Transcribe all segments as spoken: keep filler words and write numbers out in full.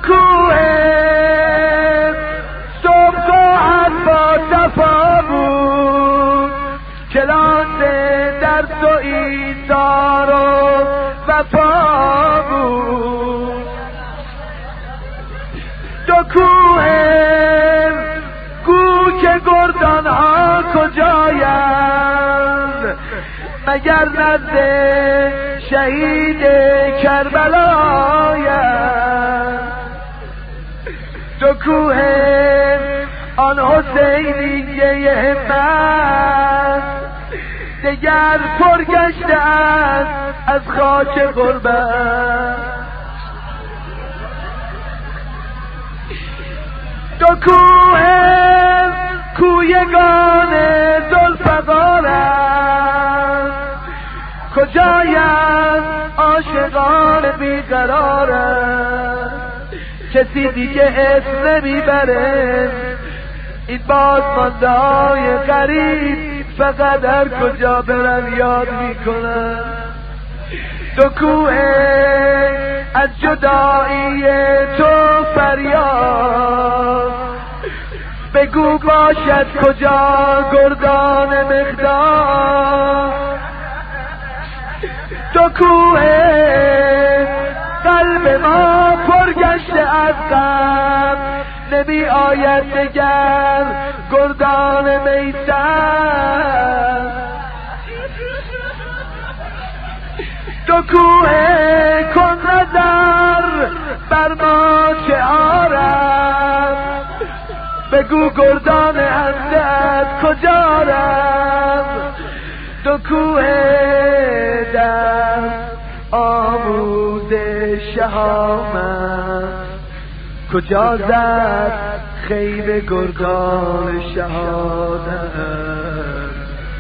کوه صبحگاهت با صفا بود، کلاس درس و ایثار و وفا بود. دو کوه گو که گردان ها کجایند، مگر نزد شهید کربلایند. دو کوه آن حسینیه همت، دگر پر گشته است از خاک غربت. دو کوه کویگان ذوالفقارند، کجایند عاشقان بیقرارند. کسی دیگه اسم نمیبره این بازمانده های غریب، فقط هر کجا برن یاد میکنن. دو کوه از جدایی تو فریاد، بگو باشد کجا گردان مقدار. دو کوه قلب ما پر گشته از غم، نمی آید دگر گردان میسر. دو کوه کن نظر بر ما چه آرم، بگو گردان هستت کجا رم. دو کوه در آموز شهامت، کجا زد خیل گردان شهادت.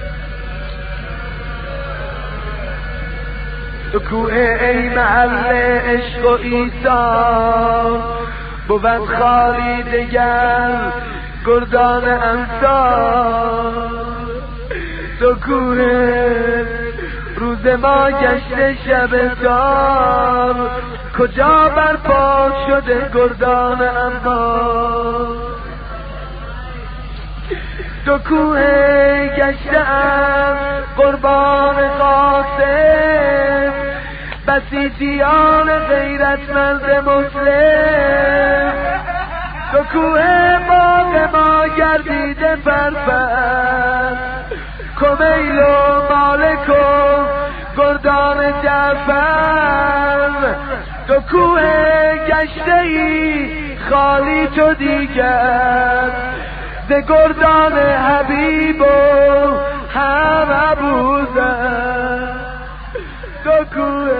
دو کوه ای محل عشق و ایثار، بود خالی دگر گردان امثال. دو کوه روز ما گشته شب دار، کجا برپا شده گردان انبار. دو کوه گشته‌ام قربان قاسم، بسیجیان غیرتمند مسلم. دو کوه باغ ما گردیده فرفر، کمیل و مالک و گردان جعفر. دو کوه گشته ای خالی تو دیگر، ز گردان حبیب و هم ابوذر. دو کوه.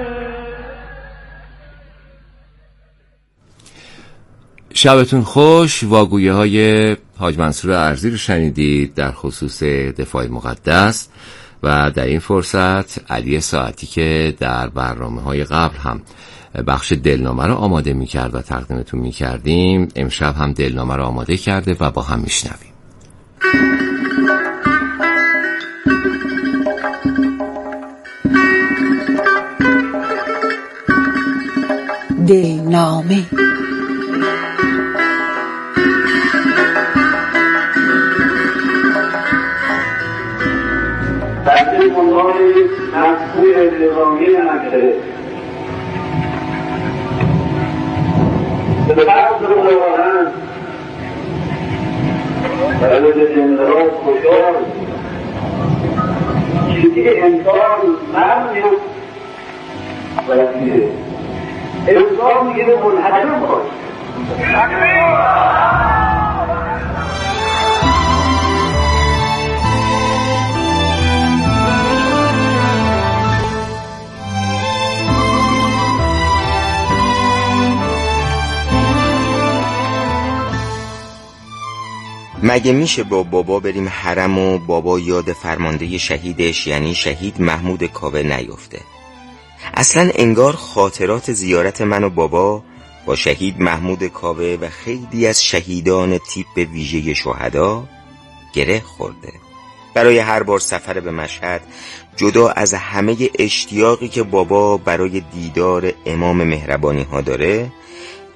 شبتون خوش. واگویه های حاج منصور ارزی رو شنیدید در خصوص دفاع مقدس، و در این فرصت علی ساعتی که در برنامه های قبل هم بخش دلنامه رو آماده می کرد و تقدیمتون می کردیم، امشب هم دلنامه رو آماده کرده و با هم می شنویم. دلنامه. بنده عنوان مطبوع نظامی منطقه به فرض خداوند برای زندگاه کشار چیزی انسان مرد نیست و رسیده انسان میگه منحجم باش. مگه میشه با بابا بریم حرم و بابا یاد فرمانده شهیدش یعنی شهید محمود کاوه نیفته؟ اصلا انگار خاطرات زیارت من و بابا با شهید محمود کاوه و خیلی از شهیدان تیپ ویژه شهدا گره خورده. برای هر بار سفر به مشهد، جدا از همه اشتیاقی که بابا برای دیدار امام مهربانی ها داره،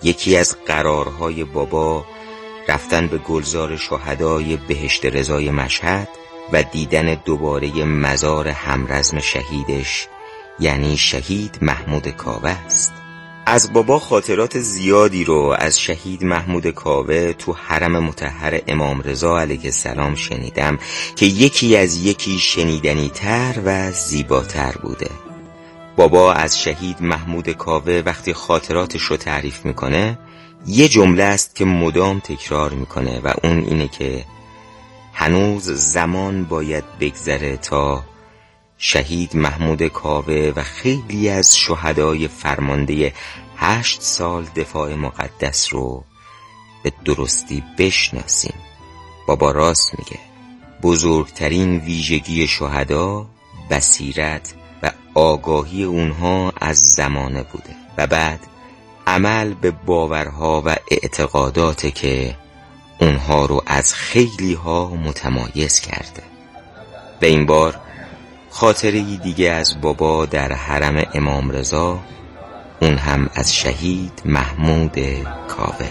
یکی از قرارهای بابا رفتن به گلزار شهدای بهشت رضای مشهد و دیدن دوباره مزار همرزم شهیدش، یعنی شهید محمود کاوه است. از بابا خاطرات زیادی رو از شهید محمود کاوه تو حرم مطهر امام رضا علیه السلام شنیدم که یکی از یکی شنیدنی تر و زیباتر بوده. بابا از شهید محمود کاوه وقتی خاطراتش رو تعریف میکنه یه جمله است که مدام تکرار میکنه و اون اینه که هنوز زمان باید بگذره تا شهید محمود کاوه و خیلی از شهدای فرمانده هشت سال دفاع مقدس رو به درستی بشناسیم. بابا راست میگه، بزرگترین ویژگی شهدا بصیرت و آگاهی اونها از زمانه بوده و بعد عمل به باورها و اعتقاداته که اونها رو از خیلی ها متمایز کرده. به این بار خاطره‌ای دیگه از بابا در حرم امام رضا، اون هم از شهید محمود کاوه.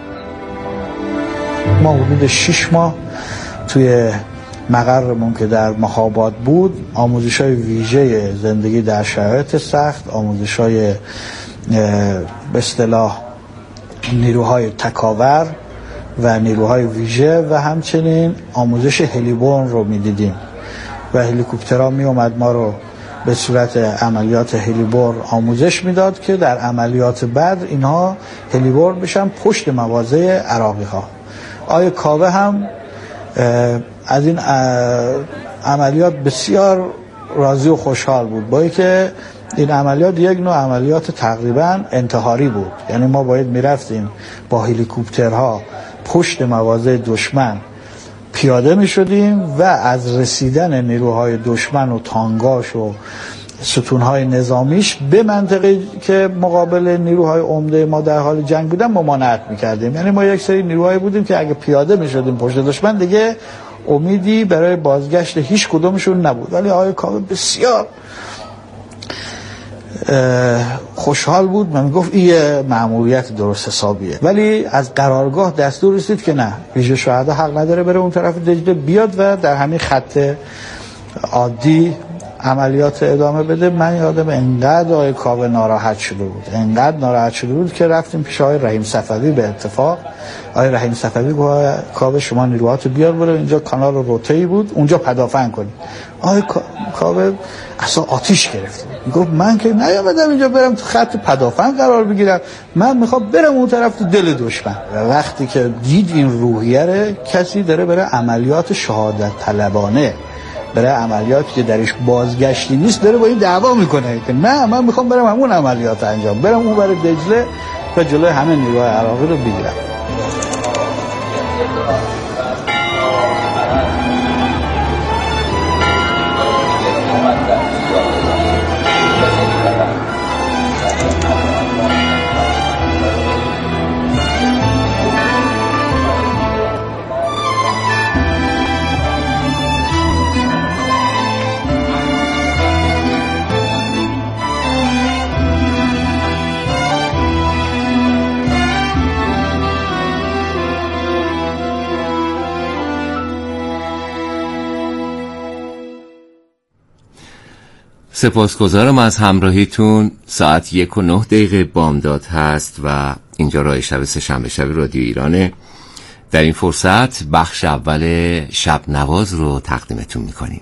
ما حدود شش ماه توی مقرمون که در مهاباد بود آموزش‌های ویژه زندگی در شرایط سخت، آموزش‌های به اصطلاح نیروهای تکاور و نیروهای ویژه و همچنین آموزش هلیبورن رو می‌دیدیم و هلیکوپترها می اومد ما رو به صورت عملیات هلیبورن آموزش میداد که در عملیات بعد اینها هلیبورن بشن پشت مواضع عراقی ها. آقای کاوه هم از این عملیات بسیار راضی و خوشحال بود، با اینکه این عملیات یک نوع عملیات تقریبا انتحاری بود، یعنی ما باید میرفتیم با هلیکوپترها پشت مواضع دشمن پیاده می شدیم و از رسیدن نیروهای دشمن و تانگاش و ستونهای نظامیش به منطقه که مقابل نیروهای عمده ما در حال جنگ بودن ممانعت می کردیم. یعنی ما یک سری نیروهای بودیم که اگه پیاده می شدیم پشت دشمن دیگه امیدی برای بازگشت هیچ کدومشون نبود. ولی آقای کاوه بسیار خوشحال بود، من گفت این مأموریت درست حسابیه. ولی از قرارگاه دستور رسید که نه، ویژه شهدا حق نداره بره اون طرف دجله، بیاد و در همین خط عادی عملیات ادامه بده. من یادم انقدر آقای کاوه ناراحت شده بود، انقدر ناراحت شده بود که رفتیم پیش آقای رحیم صفوی. به اتفاق آقای رحیم صفوی گفت کاوه شما نیروهاتو بیار برو اینجا، کانال روته‌ای بود اونجا پدافند کنید. آقای کاوه اصلا آتیش گرفت، میگفت من که نیامدم اینجا برم تو خط پدافند قرار بگیرم، من میخوام برم اون طرف تو دل دشمن. و وقتی که دید این روحیه رو کسی داره برای عملیات شهادت طلبانه، برای عملیاتی که درش بازگشتی نیست، داره با این دعوا میکنه که نه من میخوام برم همون عملیات انجام، برم اون برای دجله و جلوی همه نیروهای عراقی رو بگیرم. سپاسگزارم از همراهیتون. ساعت یک و نه دقیقه بامداد هست و اینجا راه شب سه‌شنبه شب رادیو ایرانه. در این فرصت بخش اول شب نواز رو تقدیمتون میکنیم.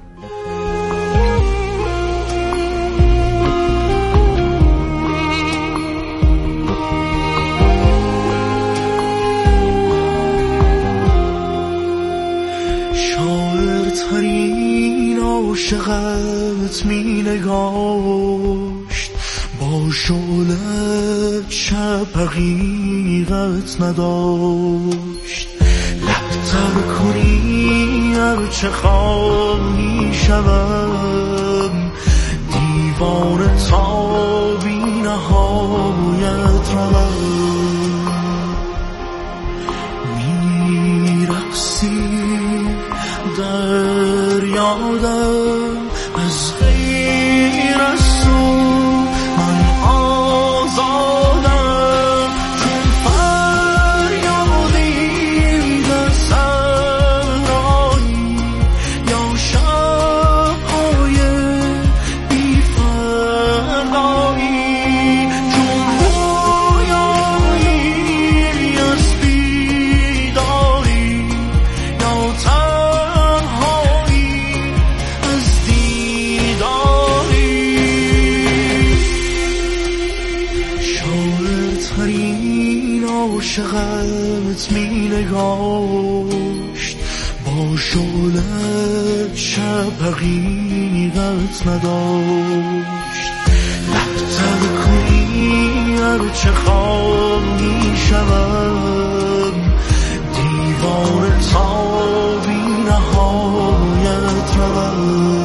شاعر ترین عاشقت می نگاشت، با شعله شب حقیقت نداشت. لبتر کنی هرچه خواهی شوم، دیوانه تا بی نهایت روم. می رقصی در یادم از غیر از تو، من آزادم شاعرترین عاشقت می نگاشت، با شعلت شب حقیقت نداشت. لحظه کنی هرچه خواهی شوم، دیوار تا بی نهایت روم.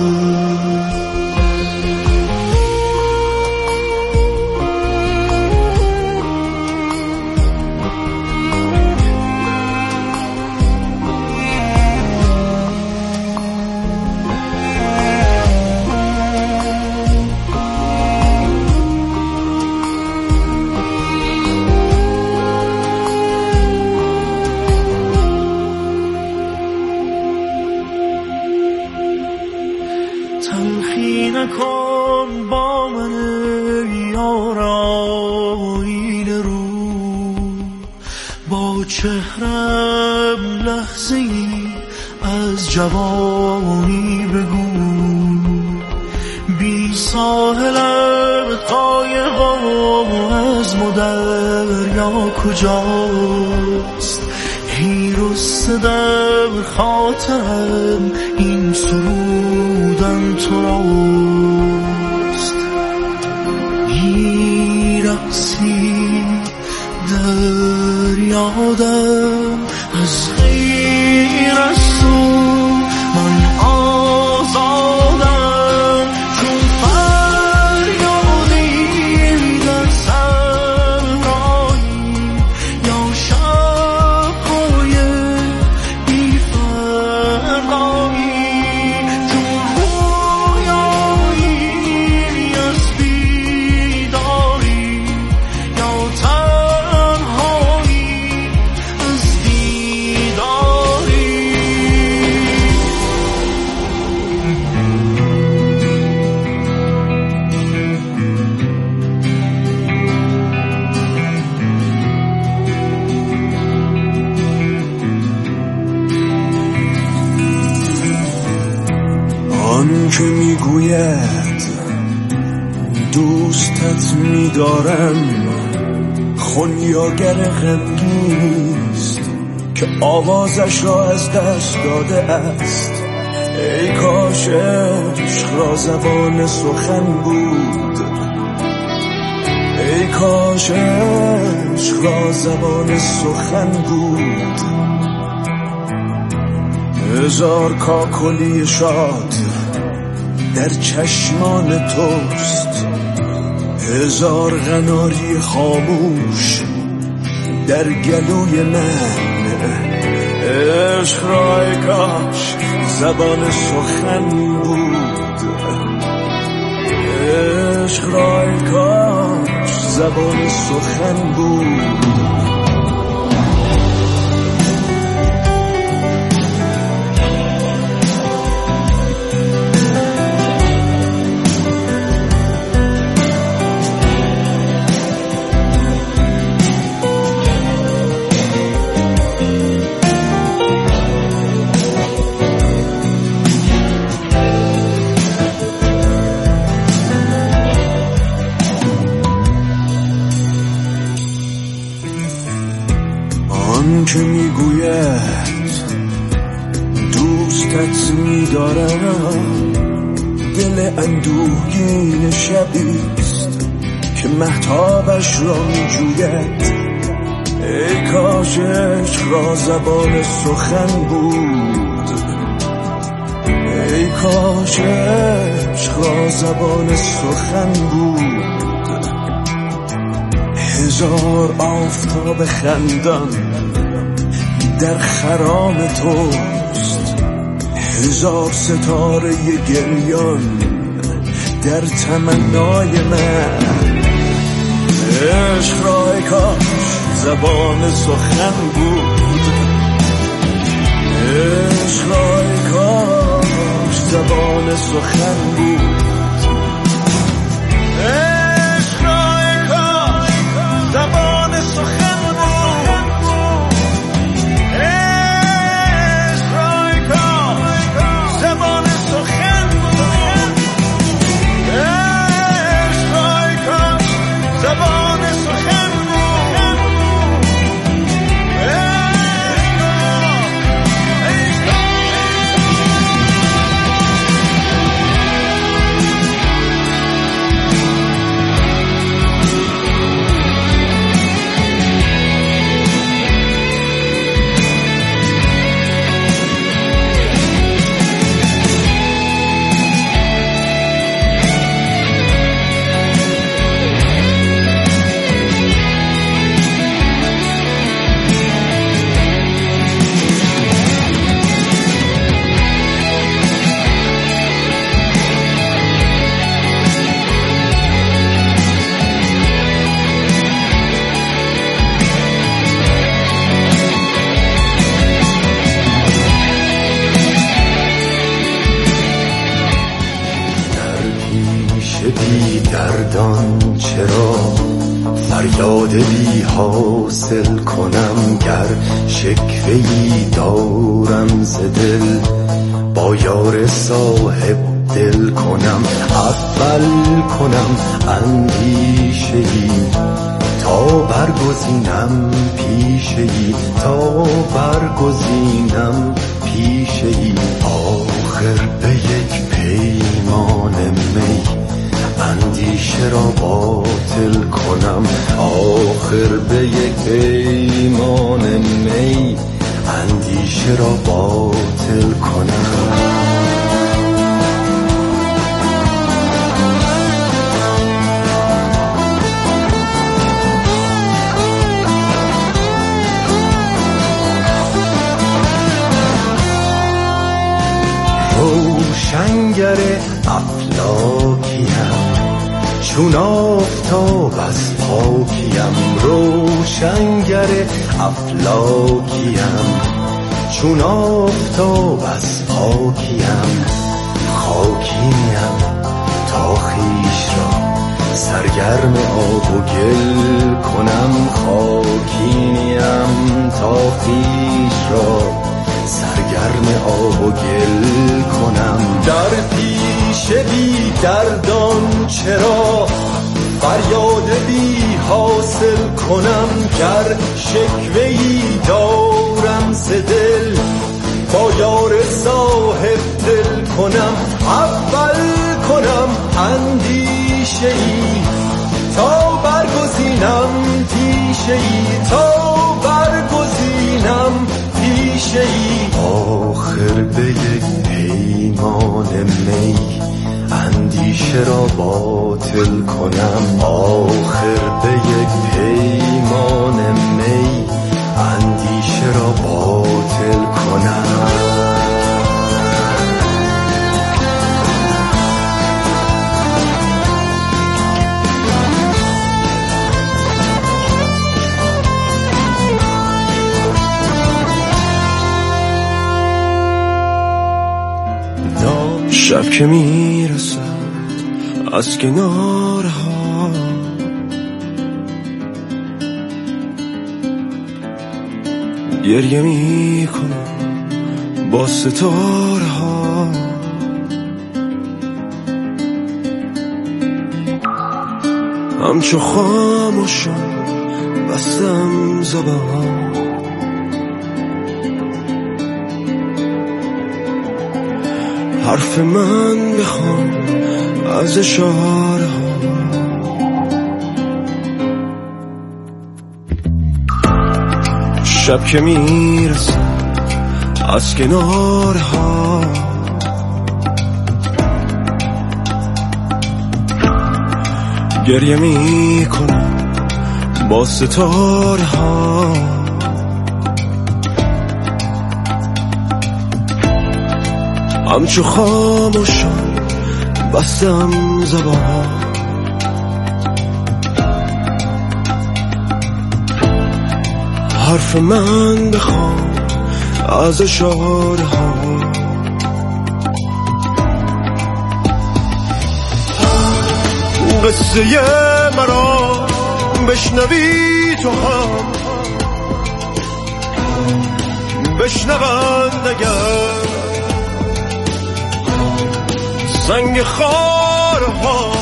تلخی نکن با من یار آینه رو، با چهرم لحظه ای از جوانی بگو. بی ساحلم قایق از دریا کجاست؟ هیرستدم خاطرم این سرودم تو راست. میرقصی در یادم از غیر از تو، من آزادم چون فریادی در صحرایی یا شب‌های بی فرقایی، چون رویایی از بیداری یا تنهایی از دیداری. آن که میگوید دوستت میدارم، خونیاگر غمگینیست که آوازش را از دست داده است. ای کاش عشق را زبان سخن بود، ای کاش عشق را زبان سخن بود. هزار کاکلی شاد در چشمان توست، هزار قناری خاموش در گلوی من. عشق را ای کاش زبان سخن بود، عشق را ای کاش زبان سخن بود. آن که میگوید دوستت میدارم، دل اندوهگین شبیست که مهتابش را میجوید. ای کاش عشق را زبان سخن بود، ای کاش عشق را زبان سخن بود. هزار آفتاب خندان در خرام توست، هزار ستاره گریان در تمنای من. عشق را ای کاش زبان سخن بود، عشق را ای کاش زبان سخن بود. عشق را ای کاش زبان سخن بود، عشق را ای کاش زبان سخن بود، عشق را ای کاش زبان سخن فریاد بی حاصل کنم، گر شکوه‌ای دارم ز دل با یار صاحب دل کنم. اول کنم اندیشه‌ای تا برگزینم پیشه‌ای، تا برگزینم پیشه‌ای. آخر به یک پیمان می اندیشه را باطل کنم. آخر به یک پیمان می اندیشه را باطل کنم. روشنگر افلاکیم چون آفتاب از پاکیم. روشنگر افلاکیم چون آفتاب از پاکیم. خاکیم تا خویش را سرگرم آب و گل کنم. خاکیم تا خویش را سرگرم آب و گل کنم. در پیش بی دردان چرا فریاد بی حاصل کنم، گر شکوه‌ای دارم ز دل با یار صاحب دل کنم. اول کنم اندیشه‌ای تا برگزینم پیشه‌ای، تا برگزینم پیشه‌ای. آخر به یک پیمان می اندیشه را باطل کنم. آخر به یک پیمان می اندیشه را باطل کنم. شب که میرسد از کناره ها، گریه میکنم با ستاره ها. همچو خاموشم بستم زبان، حرف من بخوام از اشاره ها. شب که میرسه از کناره ها، گریه میکنم با ستاره ها. همچو خاموشم بستم زبان، حرف من بخوام از اشاره ها. قصه مرا بشنوی تو هم، بشنوند اگر زنگ خارها.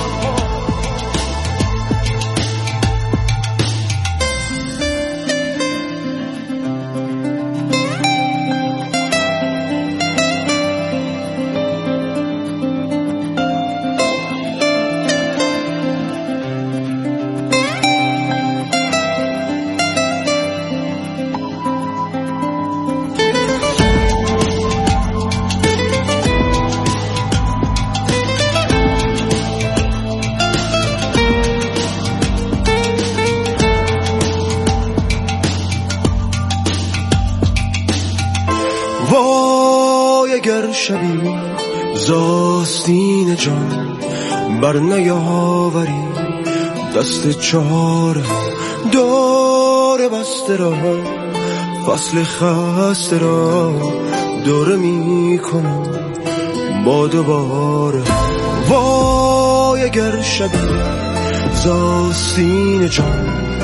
وای اگر شبی زاستین جان بر نیاوری، دست چاره داره بسته را، فصل خسته را دوره می کنم با دوباره. وای اگر شبی زاستین جان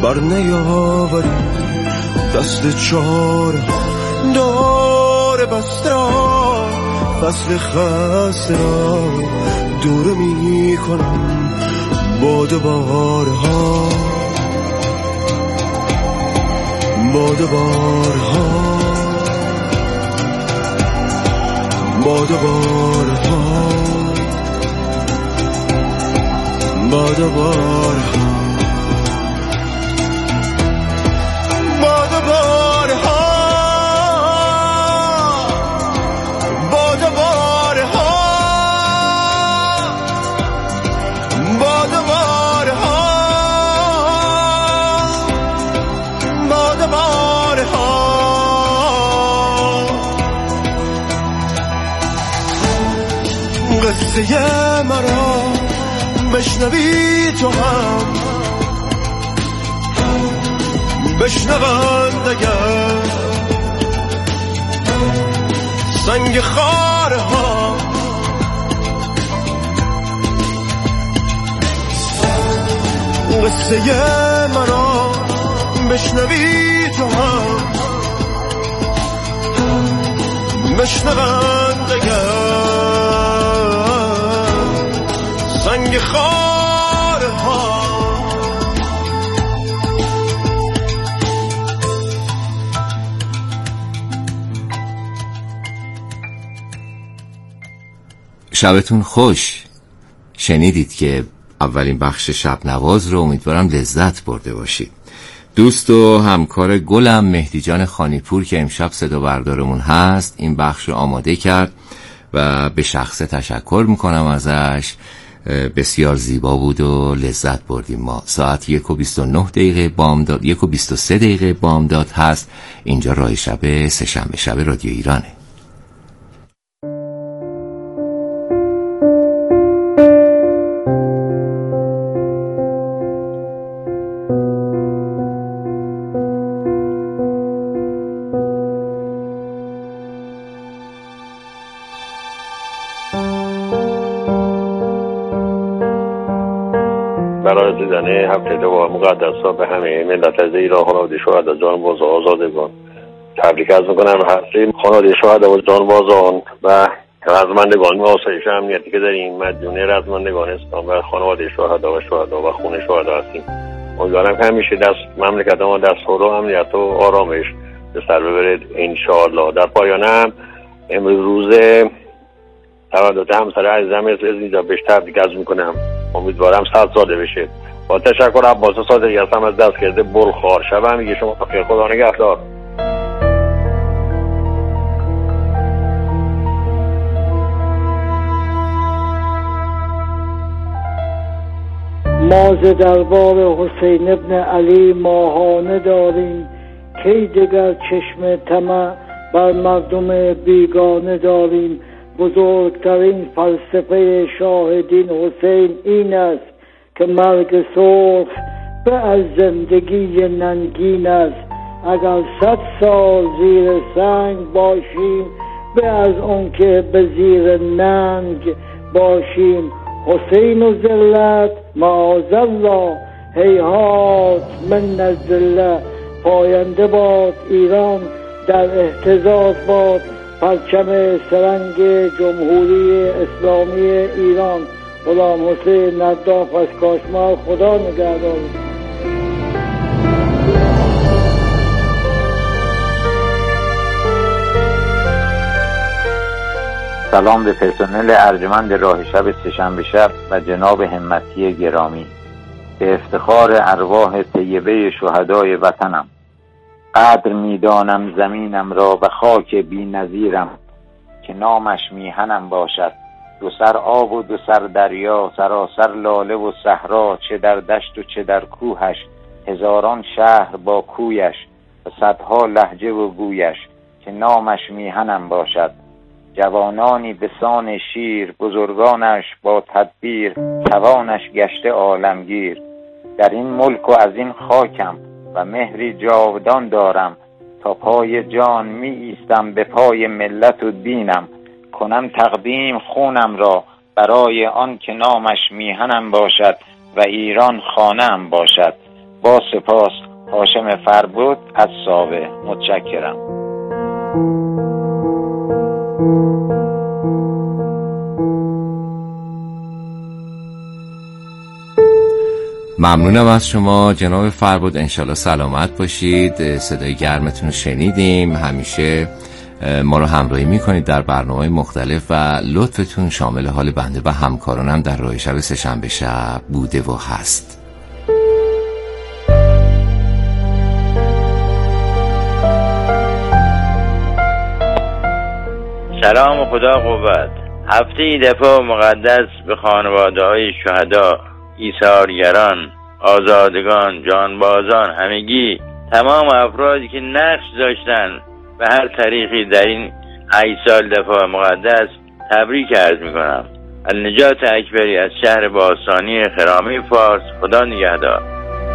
بر نیاوری دست چار دار بسته را فصل خسته را دور می کنم باد بارها باد بارها باد بارها باد بارها قصه مرا بشنوی تو هم بشنوند اگر سنگ خاره ها قصه مرا بشنوی تو هم بشنوند اگر سنگ خاره ها. شبتون خوش. شنیدید که اولین بخش شب نواز رو، امیدوارم لذت برده باشید. دوست و همکار گلم مهدی جان خانیپور که امشب صدا بردارمون هست این بخش رو آماده کرد و به شخصه تشکر میکنم ازش. بسیار زیبا بود و لذت بردیم. ما ساعت یک و بیست و نه دقیقه بامداد، یک و بیست و سه دقیقه بامداد هست. اینجا راه شب سه شنبه شب رادیو ایرانه. برای دیدن هفته دو مقدس ها به همه ملت از ایران خانواده شهدا جانباز و آزادگان تبریک عرض می‌کنم. هفته خانواده شهدا و جانبازان و رزمندگان آسایش امنیتی که در این مدیونه رزمندگان اسلام و خانواده شهدا و شهدا و خون شهدا هستیم. امیدوارم که همیشه دست مملکت ما دست و امنیت و آرامش به سر ببرید ان شاء الله. در پایان هم امروز روز تولد همسر عزیزم از اینجا بهش تبریک عرض می‌کنم. امیدوارم صد ساله بشه. با تشکر عباس صادقی هستم از دست کرده برخار. شب میگه شما بخیر. خدا نگهدار. ما ز دربار حسین ابن علی ماهانه داریم، کی دگر چشم طمع بر مردم بیگانه داریم. بزرگترین فلسفه شاهدین حسین این است که مرگ سرخ به از زندگی ننگین است. اگر صد سال زیر سنگ باشیم به از اون که به زیر ننگ باشیم. حسین و ذلت معاذالله، هیهات من الذله. پاینده باد ایران، در اهتزاز باد پرچم سرنگ جمهوری اسلامی ایران. غلام حسین نداف از کاشمال. خدا نگهدار. سلام به پرسنل ارجمند راه شب سه‌شنبه شب و جناب همتی گرامی. به افتخار ارواح طیبه شهدای وطنم، قدر میدانم زمینم را و خاک بی نظیرم که نامش میهنم باشد. دو سر آب و دو سر دریا، سراسر لاله و صحرا، چه در دشت و چه در کوهش، هزاران شهر با کویش و صدها لهجه و گویش که نامش میهنم باشد. جوانانی به سان شیر، بزرگانش با تدبیر، توانش گشته عالمگیر. در این ملک و از این خاکم و مهری جاودان دارم، تا پای جان می ایستم به پای ملت و دینم. کنم تقدیم خونم را برای آن که نامش میهنم باشد و ایران خانه‌ام باشد. با با سپاس. هاشم فربود از ساوه. متشکرم. ممنونم از شما جناب فربود، انشالله سلامت باشید. صدای گرمتون رو شنیدیم، همیشه ما رو همراهی میکنید در برنامه مختلف و لطفتون شامل حال بنده و همکارانم در راه شب سه‌شنبه شب بوده و هست. سلام و خدا قوت. هفته دفاع مقدس به خانواده های شهدا، ایثارگران، آزادگان، جانبازان، همگی تمام افرادی که نقش داشتن به هر طریقی در این هشت سال دفاع مقدس تبریک عرض میکنم. النجات اکبری از شهر باستانی خرامه فارس. خدا نگهدار.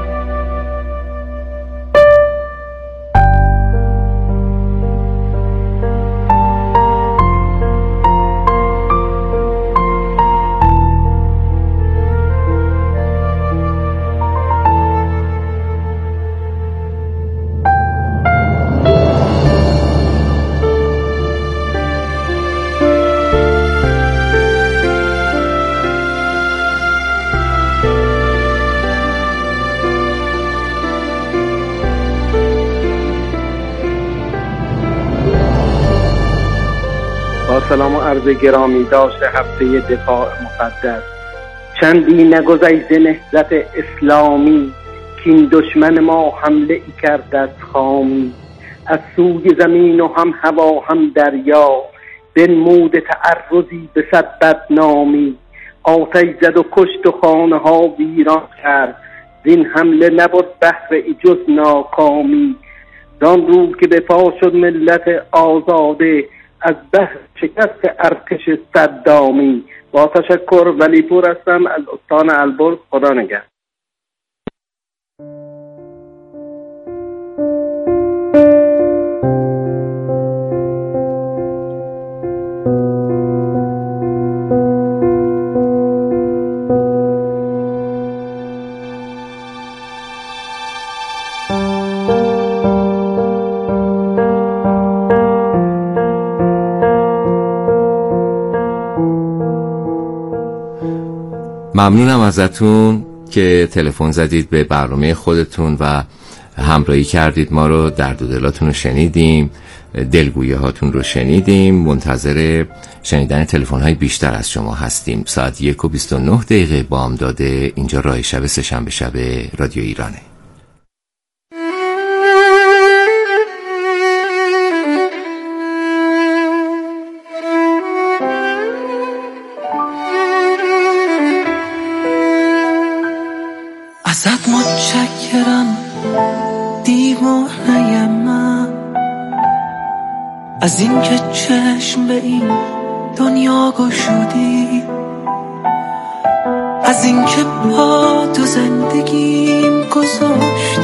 سلام و عرض گرامی داشت هفته دفاع مقدس. چندی نگذشت نهضت اسلامی، که این دشمن ما حمله ای کرد از خامی. از سوی زمین و هم هوا هم دریا، بنمود تعرضی به صد بدنامی. آتش زد و کشت و خانه ها ویران کرد، زین حمله نبود بهره ای جز ناکامی. دان روز که به پا شد ملت آزاده، از بحر شکست ارتش صدامی. با تشکر ولی پور هستم از استان البرز. خدا نگهدار. ممنونم ازتون که تلفن زدید به برنامه خودتون و همراهی کردید ما رو، درد و دلاتون رو شنیدیم، دلگویه هاتون رو شنیدیم. منتظر شنیدن تلفن های بیشتر از شما هستیم. ساعت یک و بیست و نه دقیقه بامداد اینجا راه شب سه‌شنبه شب رادیو ایرانه. ازت متشکرم دیوانه من، از این که چشم به این دنیا گشودی، از این که پا تو زندگیم گذاشتی.